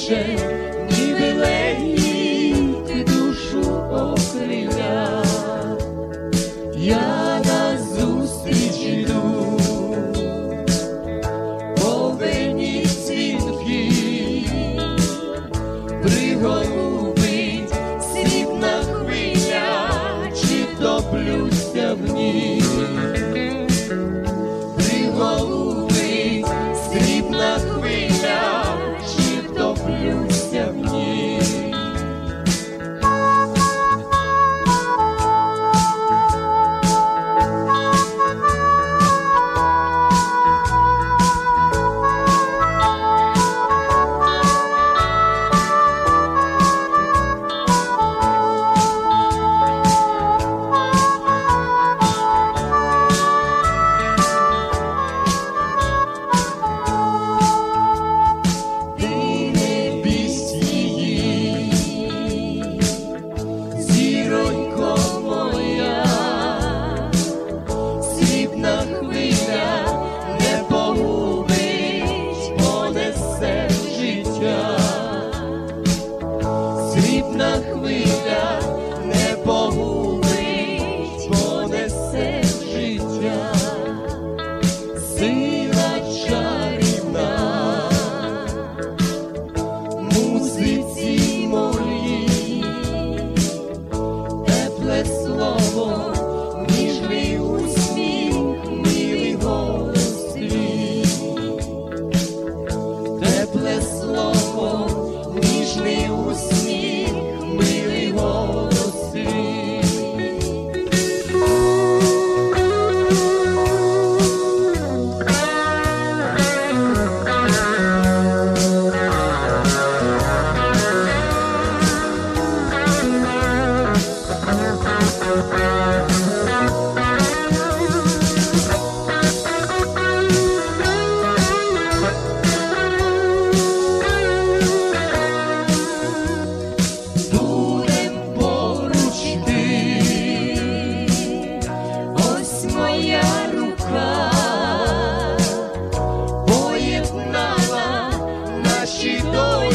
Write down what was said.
плаче, ніби лелік душу окриля. Я назустріч іду, повинні дзвінки, приголубить срібна хвиля, чи втоплюся в ній. Приголубить срібна хвиля, чи втоплюся в ній. Срібна хвиля не погубить, понесе життя. Сила чарівна музиці моїй, тепле слово, ніжний усміх, милий голос твій. Тепле слово, ніжний усміх, милий голос твій. Поєднала наші долі.